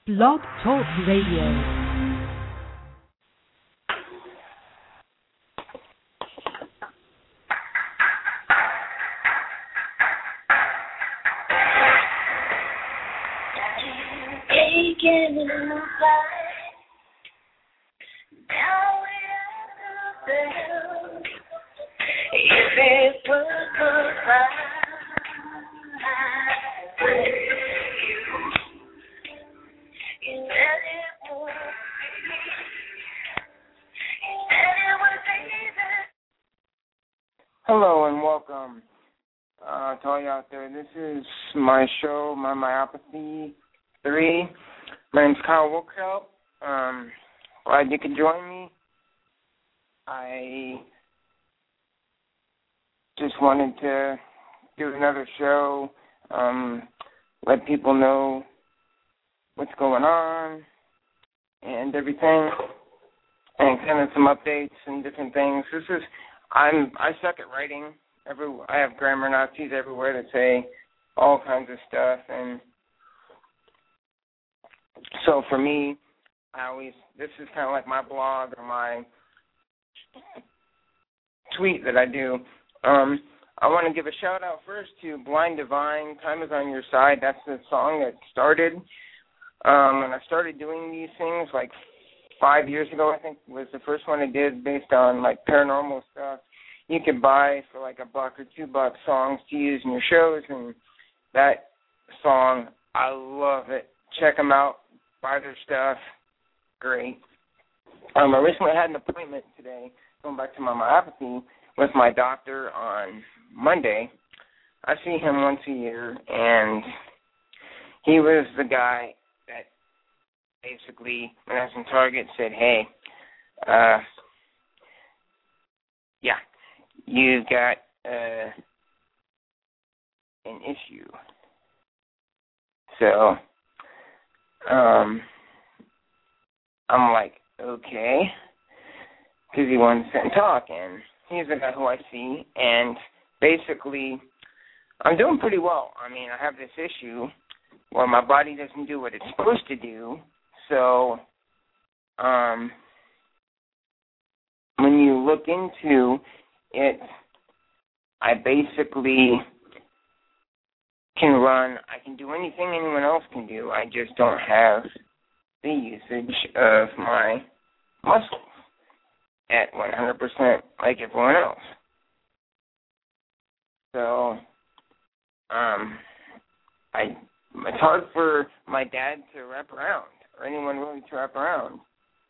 Blog Talk Radio. Hello and welcome to all you out there. This is my show, My Myopathy 3. My name's Kyle Wilkhout. Glad you could join me. I just wanted to do another show, let people know what's going on and everything, and kind of some updates and different things. I suck at writing. I have grammar Nazis everywhere that say all kinds of stuff, and so for me, this is kind of like my blog or my tweet that I do. I want to give a shout out first to Blind Divine. Time Is on Your Side. That's the song that started. And I started doing these things like 5 years ago, I think, was the first one I did based on like paranormal stuff. You could buy for like $1 or $2 songs to use in your shows, and that song, I love it. Check them out, buy their stuff, great. I recently had an appointment today, going back to my myopathy, with my doctor on Monday. I see him once a year, and he was the guy that basically, when I was in Target, said, hey, you've got an issue. So, I'm like, okay, because he wanted to sit and talk, and he's the guy who I see, and basically, I'm doing pretty well. I mean, I have this issue where my body doesn't do what it's supposed to do, so when you look into it, I basically I can do anything anyone else can do. I just don't have the usage of my muscles at 100% like everyone else. So, it's hard for my dad to wrap around, or anyone really to wrap around,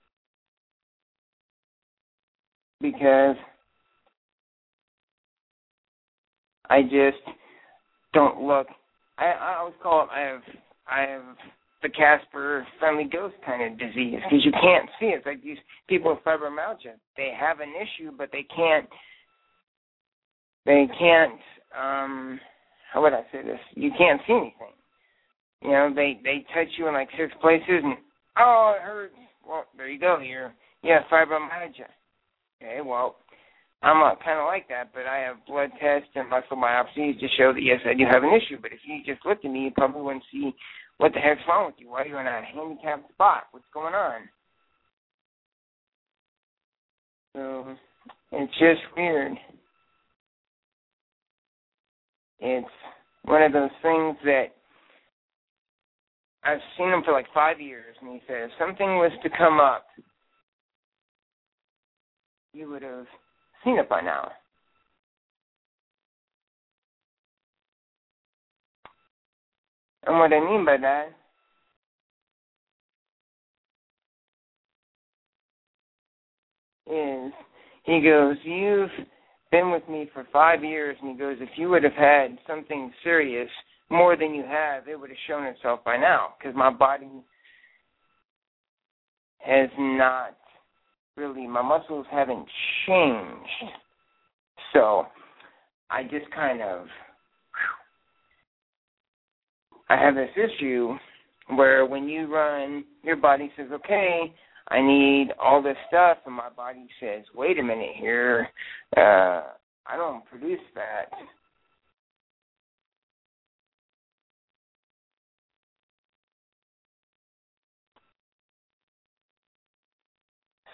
because I just don't look. I always call it. I have the Casper Friendly Ghost kind of disease, because you can't see it. It's like these people with fibromyalgia. They have an issue, but they can't. How would I say this? You can't see anything. You know, they touch you in like 6 places, and oh, it hurts. Well, there you go. You have fibromyalgia. Okay, well, I'm kind of like that, but I have blood tests and muscle biopsies to show that, yes, I do have an issue. But if you just looked at me, you probably wouldn't see what the heck's wrong with you. Why are you in a handicapped spot? What's going on? So it's just weird. It's one of those things that I've seen him for like 5 years, and he says, if something was to come up, you would have seen it by now. And what I mean by that is, he goes, you've been with me for 5 years, and he goes, if you would have had something serious, more than you have, it would have shown itself by now, because my body has not really, my muscles haven't changed. So I just kind of, I have this issue where when you run, your body says, okay, I need all this stuff, and my body says, wait a minute here, I don't produce that.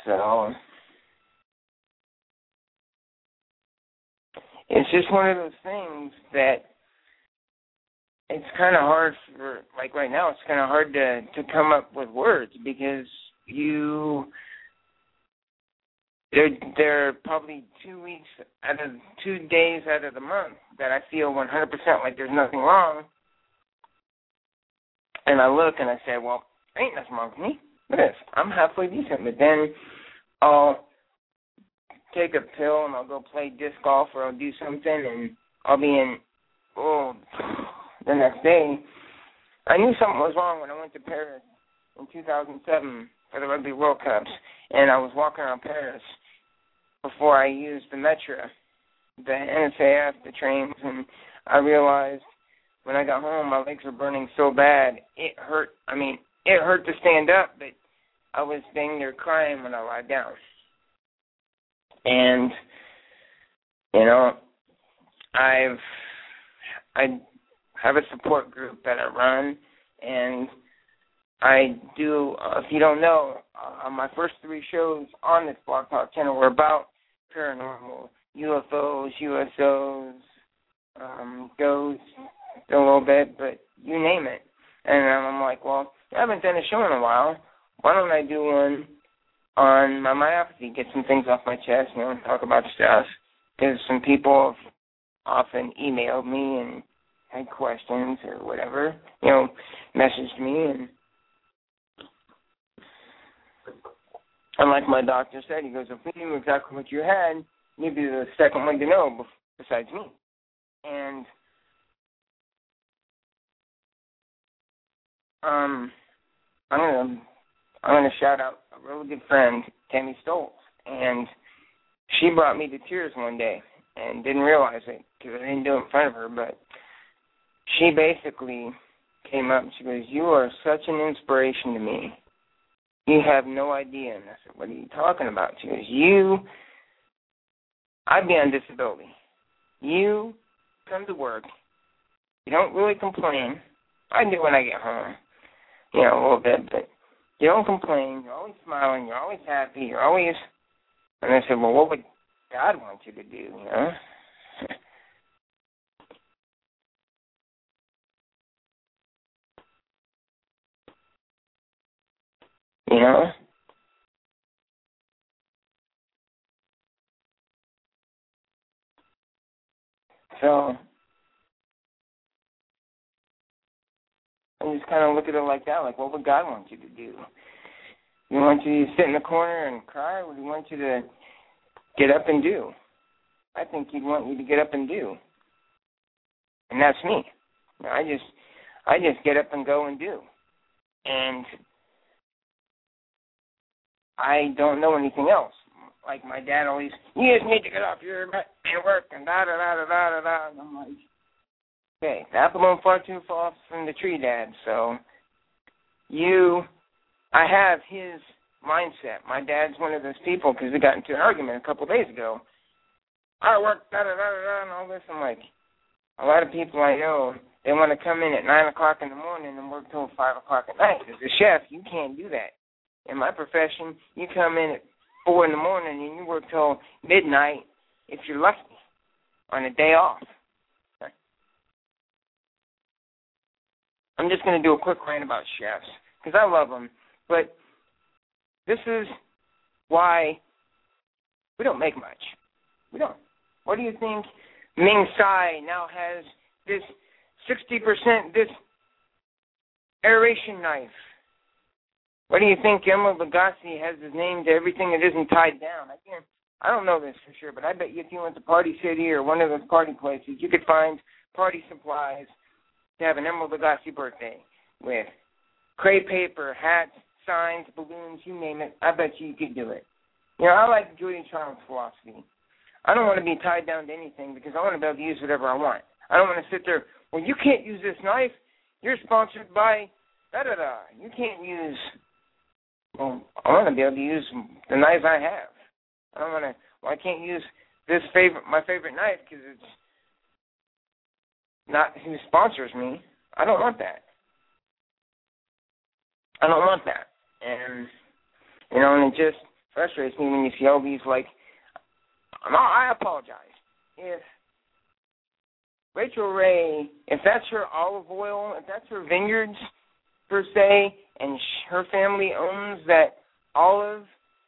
So it's just one of those things that it's kind of hard for, like right now, it's kind of hard to come up with words because there are probably 2 days out of the month that I feel 100% like there's nothing wrong. And I look and I say, well, ain't nothing wrong with me. Look at this. I'm halfway decent. But then I'll take a pill and I'll go play disc golf or I'll do something and I'll be in, the next day. I knew something was wrong when I went to Paris in 2007 for the Rugby World Cups. And I was walking around Paris before I used the Metro, the NSAF, the trains, and I realized when I got home my legs were burning so bad, it hurt. I mean, it hurt to stand up, but I was dang near crying when I lied down. And, you know, I have a support group that I run, and I do, if you don't know, my first 3 shows on this Blog Talk channel were about paranormal, UFOs, USOs, ghosts, a little bit, but you name it. And I'm like, well, I haven't done a show in a while. Why don't I do one on my myopathy, get some things off my chest, talk about stuff. Because some people have often emailed me and had questions or whatever, messaged me. And like my doctor said, he goes, if we knew exactly what you had, you'd be the second one to know besides me. And I'm gonna shout out a really good friend, Tammy Stoltz, and she brought me to tears one day and didn't realize it because I didn't do it in front of her, but she basically came up and she goes, you are such an inspiration to me. You have no idea. And I said, what are you talking about? She goes, I'd be on disability. You come to work. You don't really complain. I do when I get home, a little bit, but you don't complain. You're always smiling. You're always happy. You're always... And I said, well, what would God want you to do, So I just kind of look at it like that, like, what would God want you to do? You want you to sit in the corner and cry, or would he want you to get up and do? I think he'd want you to get up and do. And that's me. I just get up and go and do. And I don't know anything else. Like my dad always, you just need to get up, you're at work, and da-da-da-da-da-da-da. And I'm like, okay, the apple don't fall too far from the tree, Dad. So I have his mindset. My dad's one of those people, because we got into an argument a couple of days ago. I work, da-da-da-da-da, and all this. I'm like, a lot of people I know, they want to come in at 9 o'clock in the morning and work till 5 o'clock at night. As a chef, you can't do that. In my profession, you come in at 4 in the morning and you work till midnight if you're lucky on a day off. I'm just going to do a quick rant about chefs because I love them. But this is why we don't make much. We don't. What do you think Ming Tsai now has this 60%, this aeration knife? What do you think Emeril Lagasse has his name to everything that isn't tied down? I don't know this for sure, but I bet you if you went to Party City or one of those party places, you could find party supplies to have an Emeril Lagasse birthday with crepe paper, hats, signs, balloons, you name it. I bet you could do it. I like Julia Child's philosophy. I don't want to be tied down to anything because I want to be able to use whatever I want. I don't want to sit there, well, you can't use this knife. You're sponsored by da-da-da. You can't use... Well, I want to be able to use the knives I have. I can't use my favorite knife because it's not who sponsors me. I don't want that. And, and it just frustrates me when you see all these, like, I apologize. If Rachel Ray, if that's her olive oil, if that's her vineyards, per se, and her family owns that olive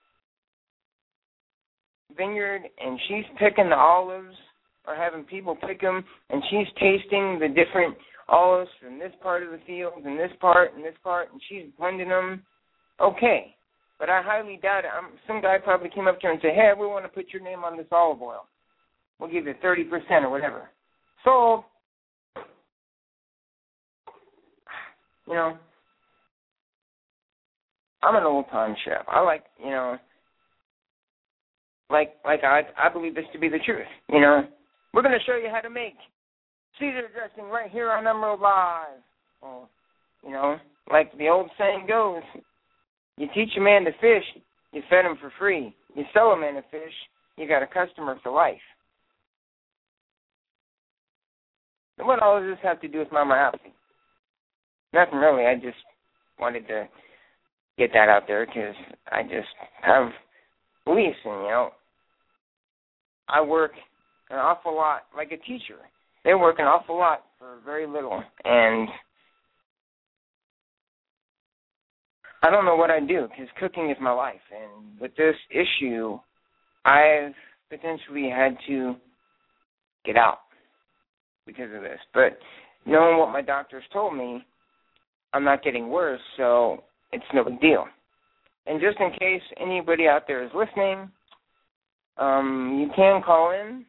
vineyard, and she's picking the olives or having people pick them, and she's tasting the different olives from this part of the field and this part, and she's blending them, okay. But I highly doubt it. Some guy probably came up to her and said, hey, we want to put your name on this olive oil. We'll give you 30% or whatever. Sold. You know, I'm an old-time chef. I like, you know, I believe this to be the truth, you know. We're going to show you how to make Caesar dressing right here on Emerald Live. Well, you know, like the old saying goes, you teach a man to fish, you fed him for free. You sell a man a fish, you got a customer for life. And what all does this have to do with Mama Appy? Nothing really. I just wanted to get that out there because I just have beliefs, and, you know, I work an awful lot like a teacher. They work an awful lot for very little, and I don't know what I do because cooking is my life. And with this issue, I've potentially had to get out because of this. But knowing what my doctors told me, I'm not getting worse, so it's no big deal. And just in case anybody out there is listening, you can call in,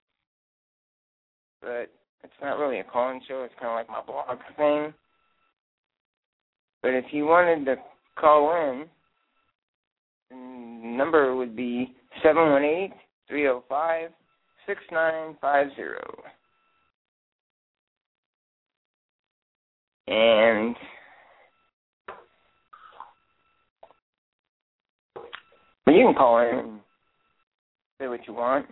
but it's not really a call-in show. It's kind of like my blog thing. But if you wanted to call in, the number would be 718-305-6950. And but you can call in and say what you want.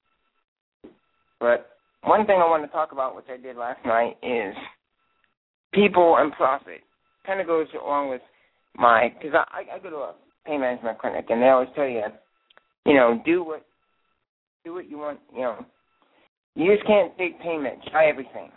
But one thing I want to talk about, which I did last night, is people and profit. Kind of goes along with because I go to a pain management clinic, and they always tell you, you know, do what you want. You know, you just can't take payment. Try everything.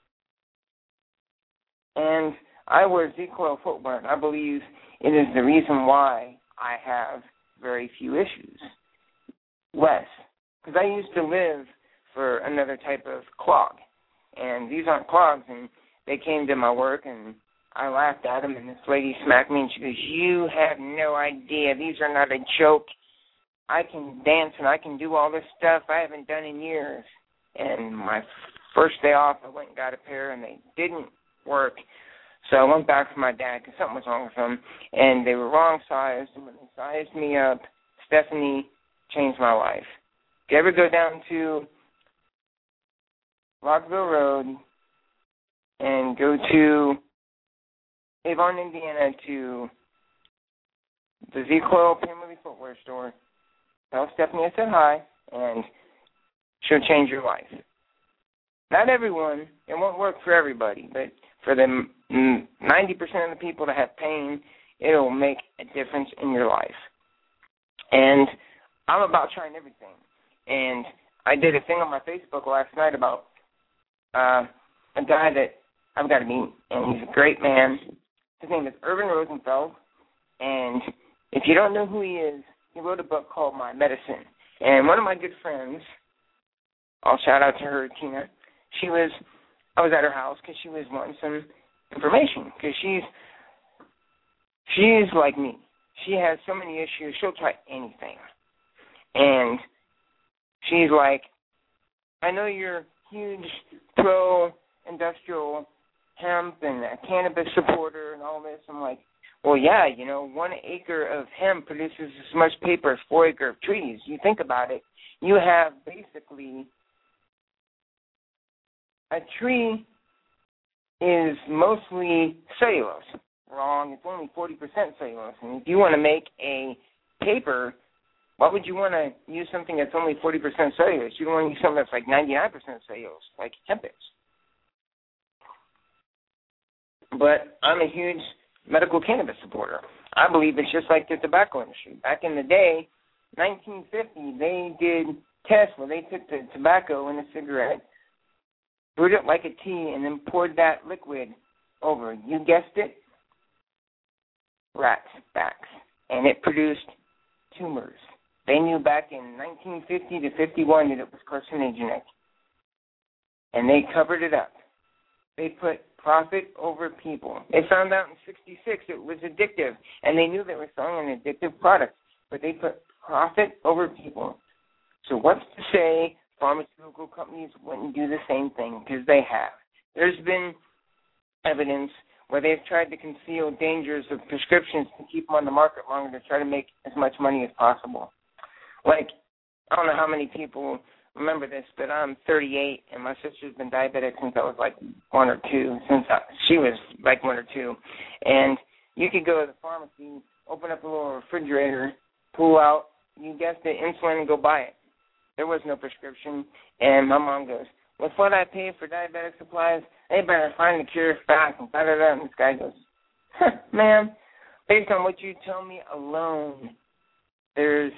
And I wear Z-Coil footwear, and I believe it is the reason why I have very few issues. Less. Because I used to live for another type of clog. And these aren't clogs, and they came to my work, and I laughed at them, and this lady smacked me, and she goes, you have no idea. These are not a joke. I can dance, and I can do all this stuff I haven't done in years. And my first day off, I went and got a pair, and they didn't work. So I went back for my dad because something was wrong with them, and they were wrong sized. And when they sized me up, Stephanie changed my life. If you ever go down to Rockville Road and go to Avon, Indiana, to the Z-Coil Family Footwear store, tell Stephanie I said hi, and she'll change your life. Not everyone. It won't work for everybody, but for the 90% of the people that have pain, it'll make a difference in your life. And I'm about trying everything. And I did a thing on my Facebook last night about a guy that I've got to meet, and he's a great man. His name is Irvin Rosenfeld, and if you don't know who he is, he wrote a book called My Medicine. And one of my good friends, I'll shout out to her, Tina, I was at her house because she was wanting some information because she's like me. She has so many issues, she'll try anything. And she's like, I know you're a huge pro-industrial hemp and a cannabis supporter and all this. I'm like, well, yeah, you know, 1 acre of hemp produces as much paper as 4 acres of trees. You think about it, you have basically a tree is mostly cellulose. Wrong, it's only 40% cellulose. And if you want to make a paper, why would you want to use something that's only 40% cellulose? You don't want to use something that's like 99% cellulose, like hemp is. But I'm a huge medical cannabis supporter. I believe it's just like the tobacco industry. Back in the day, 1950, they did tests where they took the tobacco in a cigarette, brewed it like a tea, and then poured that liquid over, you guessed it, rat's backs. And it produced tumors. They knew back in 1950 to 51 that it was carcinogenic. And they covered it up. They put profit over people. They found out in 66 it was addictive, and they knew they were selling an addictive product, but they put profit over people. So what's to say pharmaceutical companies wouldn't do the same thing? Because they have. There's been evidence where they've tried to conceal dangers of prescriptions to keep them on the market longer to try to make as much money as possible. Like, I don't know how many people remember this, but I'm 38, and my sister's been diabetic since I was like 1 or 2, she was like 1 or 2. And you could go to the pharmacy, open up a little refrigerator, pull out, you guessed it, insulin, and go buy it. There was no prescription, and my mom goes, with what I pay for diabetic supplies, they better find the cure fast, and da-da-da. And this guy goes, ma'am, based on what you tell me alone, there's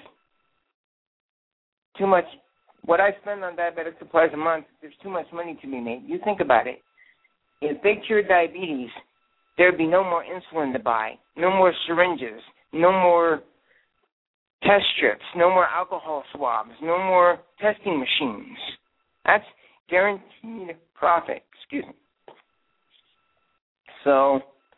too much. What I spend on diabetic supplies a month, there's too much money to be made. You think about it. If they cured diabetes, there'd be no more insulin to buy, no more syringes, no more test strips, no more alcohol swabs, no more testing machines. That's guaranteed profit. Excuse me. So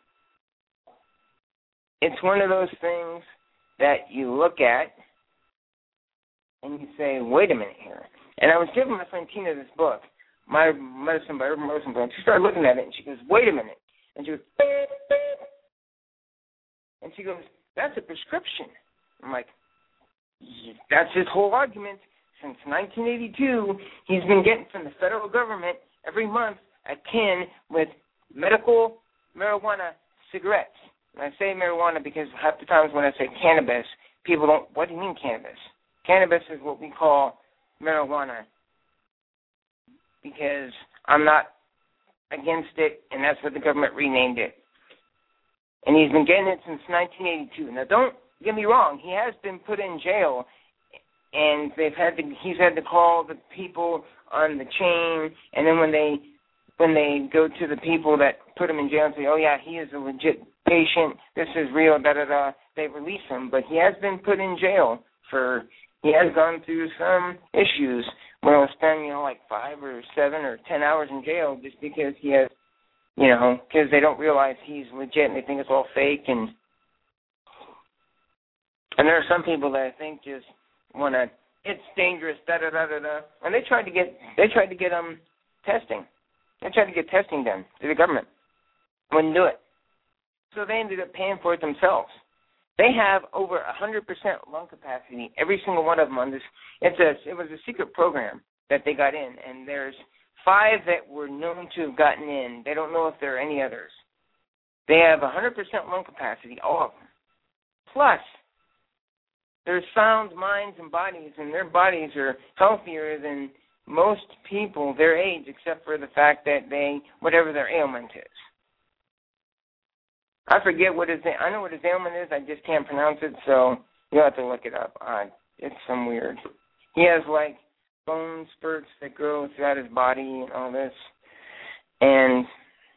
it's one of those things that you look at and you say, wait a minute here. And I was giving my friend Tina this book, My Medicine by Urban Rosenblatt. She started looking at it, and she goes, wait a minute. And she goes, beep, beep. And she goes, that's a prescription. I'm like, that's his whole argument. Since 1982, he's been getting from the federal government every month a tin with medical marijuana cigarettes. And I say marijuana because half the times when I say cannabis, people don't, what do you mean cannabis? Cannabis is what we call marijuana because I'm not against it, and that's what the government renamed it. And he's been getting it since 1982. Now, don't get me wrong. He has been put in jail, and he's had to call the people on the chain, and then when they go to the people that put him in jail and say, oh, yeah, he is a legit patient, this is real, da-da-da, they release him. But he has been put in jail he has gone through some issues where he'll spend, like 5 or 7 or 10 hours in jail just because he has, because they don't realize he's legit and they think it's all fake. And there are some people that I think just want to, it's dangerous, da-da-da-da-da. And they tried to get testing. They tried to get testing done through the government. Wouldn't do it. So they ended up paying for it themselves. They have over 100% lung capacity, every single one of them on this. It was a secret program that they got in, and there's 5 that were known to have gotten in. They don't know if there are any others. They have 100% lung capacity, all of them. Plus, they're sound minds and bodies, and their bodies are healthier than most people their age, except for the fact that whatever their ailment is. I forget I know what his ailment is, I just can't pronounce it, so you'll have to look it up. It's some weird. He has, bone spurts that grow throughout his body and all this. And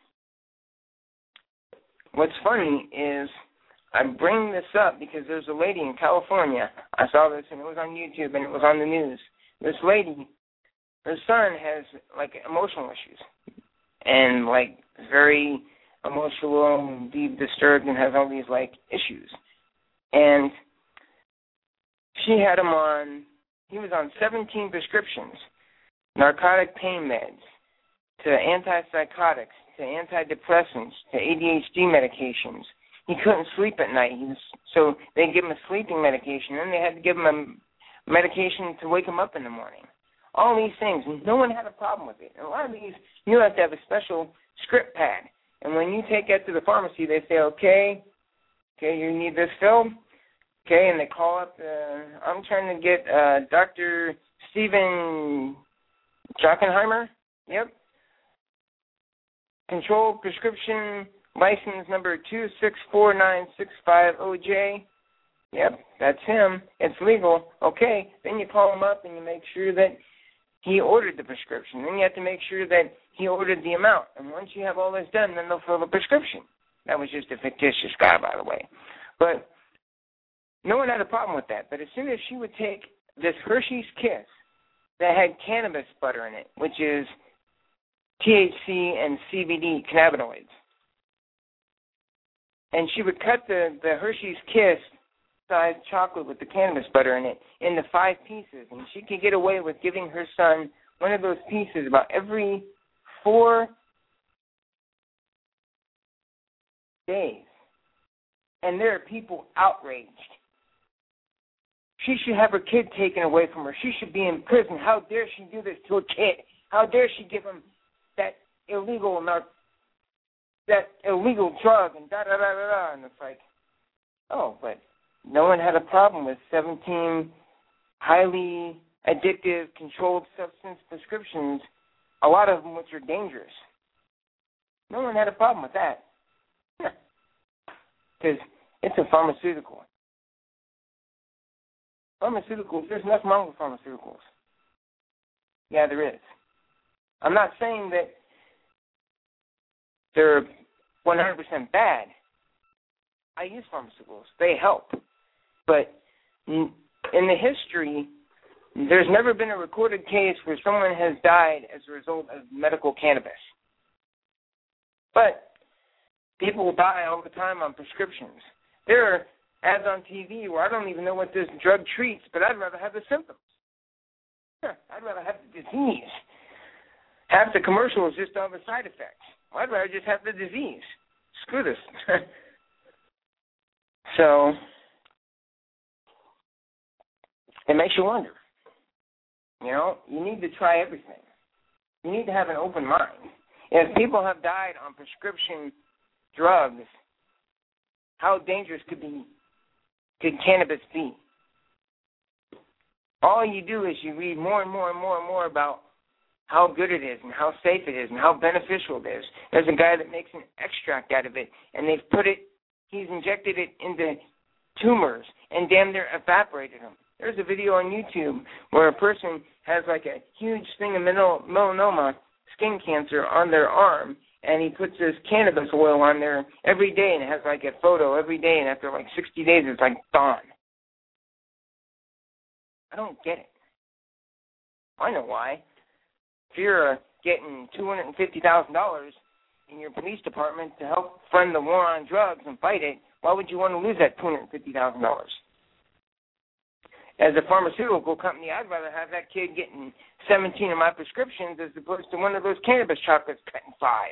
what's funny is I bring this up because there's a lady in California. I saw this, and it was on YouTube, and it was on the news. This lady, her son has, emotional issues and, very emotional, deep, disturbed, and has all these issues. And she had him he was on 17 prescriptions, narcotic pain meds, to antipsychotics, to antidepressants, to ADHD medications. He couldn't sleep at night. So they give him a sleeping medication, and they had to give him a medication to wake him up in the morning. All these things, and no one had a problem with it. And a lot of these, you have to have a special script pad. And when you take that to the pharmacy, they say, okay, you need this filled? Okay, and they call up, I'm trying to get Dr. Stephen Jockenheimer. Yep. Controlled prescription license number 2649650J. Yep, that's him. It's legal. Okay, then you call him up and you make sure that he ordered the prescription. Then you have to make sure that he ordered the amount. And once you have all this done, then they'll fill the prescription. That was just a fictitious guy, by the way. But no one had a problem with that. But as soon as she would take this Hershey's Kiss that had cannabis butter in it, which is THC and CBD cannabinoids, and she would cut the Hershey's Kiss size chocolate with the cannabis butter in it into 5 pieces, and she could get away with giving her son one of those pieces about every 4 days. And there are people outraged. She should have her kid taken away from her. She should be in prison. How dare she do this to a kid? How dare she give him that illegal drug and da-da-da-da-da. And it's like, oh, but no one had a problem with 17 highly addictive, controlled substance prescriptions, a lot of them which are dangerous. No one had a problem with that. Because it's a pharmaceutical. Pharmaceuticals, there's nothing wrong with pharmaceuticals. Yeah, there is. I'm not saying that they're 100% bad. I use pharmaceuticals. They help. But in the history, there's never been a recorded case where someone has died as a result of medical cannabis. But people die all the time on prescriptions. There are ads on TV where I don't even know what this drug treats, but I'd rather have the symptoms. I'd rather have the disease. Half the commercial is just all the side effects. Well, I'd rather just have the disease. Screw this. So it makes you wonder. You know, you need to try everything. You need to have an open mind. If people have died on prescription drugs, how dangerous could cannabis be? All you do is you read more and more and more and more about how good it is and how safe it is and how beneficial it is. There's a guy that makes an extract out of it, and he's injected it into tumors and damn near evaporated them. There's a video on YouTube where a person has like a huge thing of melanoma, skin cancer, on their arm, and he puts this cannabis oil on there every day, and it has like a photo every day, and after like 60 days, it's like gone. I don't get it. I know why. If you're getting $250,000 in your police department to help fund the war on drugs and fight it, why would you want to lose that $250,000? As a pharmaceutical company, I'd rather have that kid getting 17 of my prescriptions as opposed to one of those cannabis chocolates cut in 5.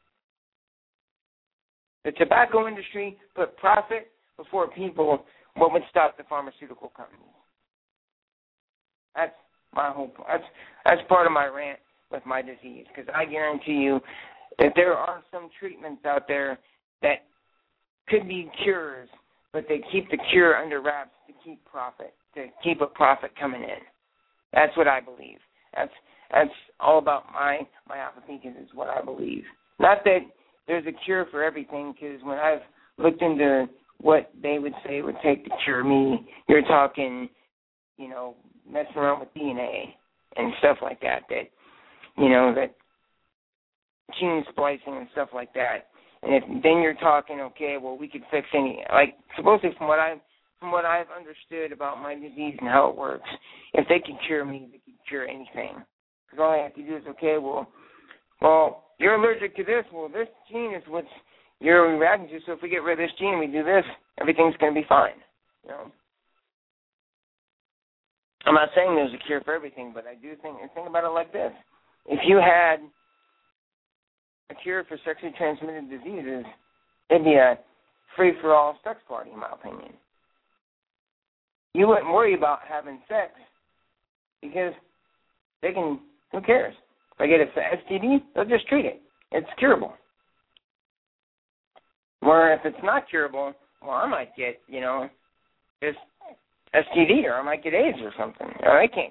The tobacco industry put profit before people. What would stop the pharmaceutical companies? That's my whole. That's part of my rant with my disease, because I guarantee you that there are some treatments out there that could be cures, but they keep the cure under wraps to keep profit, to keep a profit coming in. That's what I believe. That's all about my apathy, because it's what I believe. Not that there's a cure for everything, because when I've looked into what they would say it would take to cure me, you're talking, messing around with DNA and stuff like that, that gene splicing and stuff like that. And then you're talking, okay, well, we could fix supposedly from what I've understood about my disease and how it works, if they can cure me, they can cure anything. Because all I have to do is, okay, well, you're allergic to this. Well, this gene is what you're reacting to, so if we get rid of this gene and we do this, everything's going to be fine. I'm not saying there's a cure for everything, but I do think about it like this. If you had a cure for sexually transmitted diseases, it'd be a free-for-all sex party, in my opinion. You wouldn't worry about having sex because who cares? If I get an STD, they'll just treat it. It's curable. Or if it's not curable, well, I might get, this STD, or I might get AIDS or something. I can't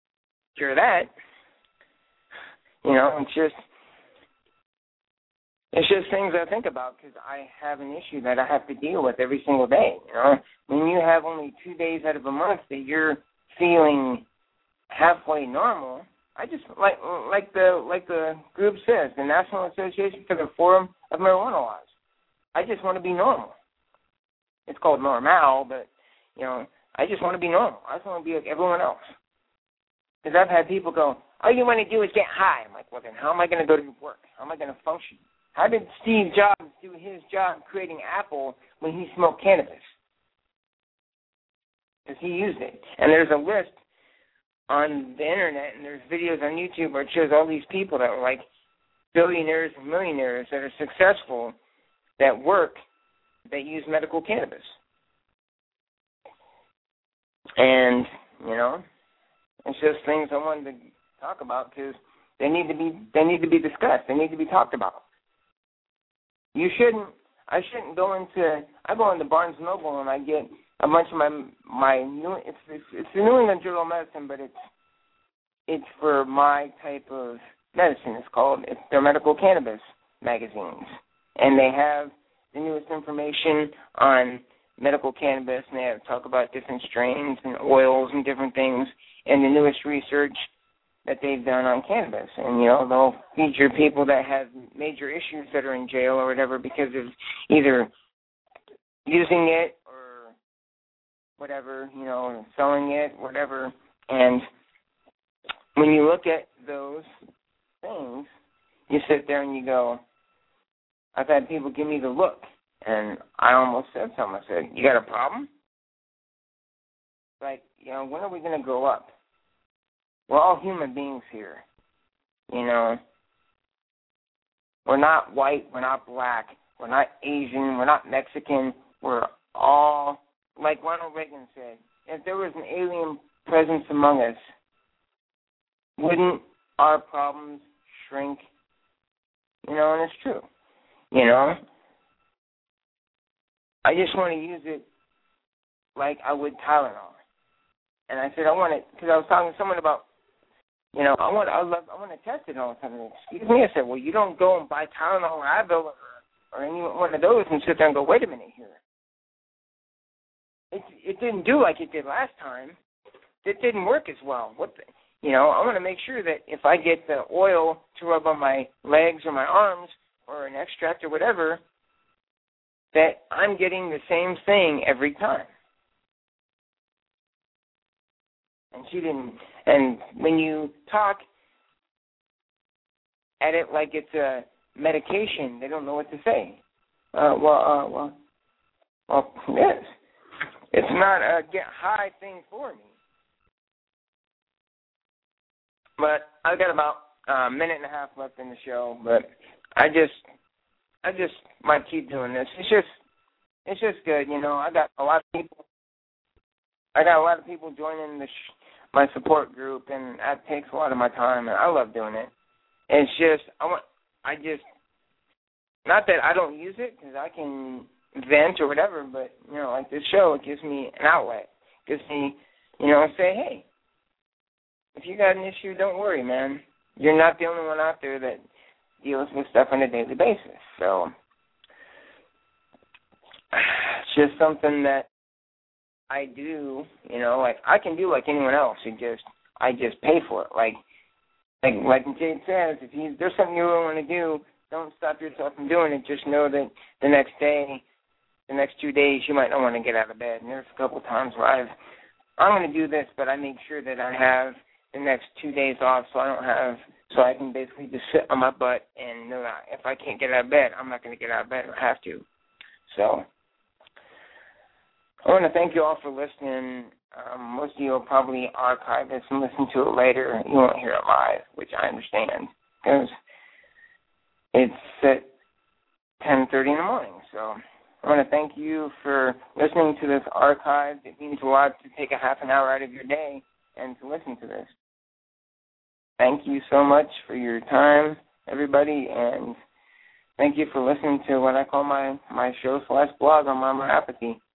cure that. It's just, It's just things I think about because I have an issue that I have to deal with every single day. You know, when you have only 2 days out of a month that you're feeling halfway normal, I just like the group says, the National Association for the Forum of Marijuana Laws. I just want to be normal. It's called normal, but you know, I just want to be normal. I just want to be like everyone else. Because I've had people go, all you want to do is get high. I'm like, well, then how am I going to go to work? How am I going to function? How did Steve Jobs do his job creating Apple when he smoked cannabis? Because he used it. And there's a list on the internet, and there's videos on YouTube where it shows all these people that are like billionaires and millionaires that are successful, that work, that use medical cannabis. And, you know, it's just things I wanted to talk about because they need to be discussed. They need to be talked about. I shouldn't go into Barnes & Noble and I get a bunch of my new, it's the New England Journal of Medicine, but it's for my type of medicine. It's their medical cannabis magazines. And they have the newest information on medical cannabis, and they have talk about different strains and oils and different things and the newest research that they've done on cannabis. And, you know, they'll feature people that have major issues that are in jail or whatever because of either using it or whatever, you know, selling it, whatever. And when you look at those things, you sit there and you go, I've had people give me the look. And I almost said something. I said, you got a problem? Like, you know, when are we going to grow up? We're all human beings here, you know. We're not white, we're not black, we're not Asian, we're not Mexican. We're all, like Ronald Reagan said, if there was an alien presence among us, wouldn't our problems shrink? You know, and it's true, you know. I just want to use it like I would Tylenol. And I said, I want it, because I was talking to someone about, you know, I want to test it all the time. Excuse me. I said, well, you don't go and buy Tylenol or Advil or any one of those and sit there and go, wait a minute here. It didn't do like it did last time. It didn't work as well. You know, I want to make sure that if I get the oil to rub on my legs or my arms or an extract or whatever, that I'm getting the same thing every time. And she didn't. And when you talk at it like it's a medication, they don't know what to say. Well, yes. It's not a get high thing for me. But I've got about a minute and a half left in the show, but I just might keep doing this. It's just good, you know. I got a lot of people joining my support group, and that takes a lot of my time, and I love doing it. And it's just not that I don't use it, because I can vent or whatever, but, you know, like this show, it gives me an outlet. It gives me, you know, say, hey, if you got an issue, don't worry, man. You're not the only one out there that deals with stuff on a daily basis. So it's just something that I do, you know, like I can do like anyone else. I just pay for it. Like Jade says, if there's something you really want to do, don't stop yourself from doing it. Just know that the next 2 days, you might not want to get out of bed. And there's a couple of times where I'm going to do this, but I make sure that I have the next 2 days off so I can basically just sit on my butt and know that if I can't get out of bed, I'm not going to get out of bed. I have to. So I want to thank you all for listening. Most of you will probably archive this and listen to it later. You won't hear it live, which I understand, because it's at 10:30 in the morning. So I want to thank you for listening to this archive. It means a lot to take a half an hour out of your day and to listen to this. Thank you so much for your time, everybody, and thank you for listening to what I call my show /blog on Mama Apathy.